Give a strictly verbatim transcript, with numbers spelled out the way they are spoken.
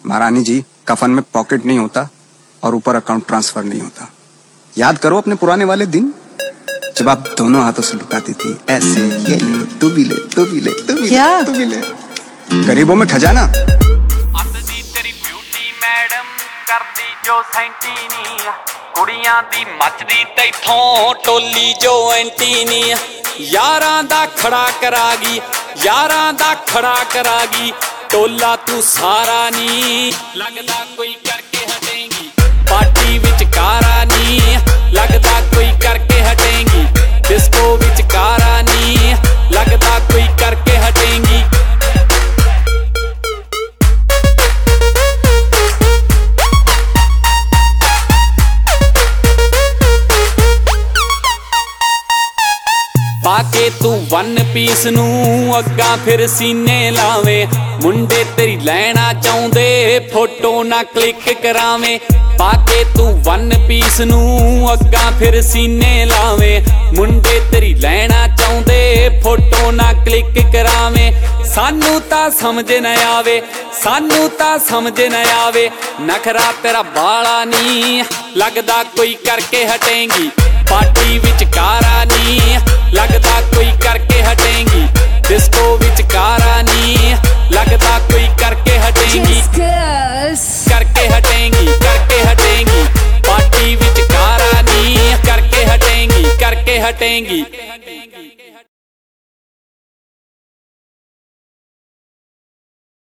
महारानी जी, कफन में पॉकेट नहीं होता और ऊपर अकाउंट ट्रांसफर नहीं होता। याद करो अपने पुराने वाले दिन, जब आप दोनों हाथों से लुटाती थी ऐसे, ये ले, तू भी ले, तू भी ले, तू भी क्या? ले, तू भी ले। गरीबों में खजाना। तेरी ब्यूटी मैडम करदी जो सैंटीनी, कुड़ियां दी मचदी तैथों टोली जो एंटीनी, यारां दा खड़ा करागी, यारां दा खड़ा करागी, टोला तू सारा नी, लगदा कोई करके हटेंगी, पार्टी विच कारा नी, लगदा कोई करके हटेंगी, डिस्को विच कारा नी, लगदा कोई करके हटेंगी। पाके तू वन पीस नू अग्गा फिर सीने लावे, मुंडे तेरी लैना चाहुंदे फोटो ना क्लिक करावे। पाके तू वन पीस नू अग्गा फिर सीने लावे, मुंडे तेरी लैना चाहुंदे फोटो ना क्लिक करावे। सानू ता समझ न आवे, सानू ता समझ न आवे, नखरा तेरा बाला नी, लगदा कोई करके हटेंगी, पार्टी विच कारा नी, लगदा कोई करके हटेंगी, डिस्को विच कारा नी, लगदा कोई करके हटेंगी, करके हटेंगी, करके हटेंगी, पार्टी विच कारा नी, करके हटेंगी, करके हटेंगी।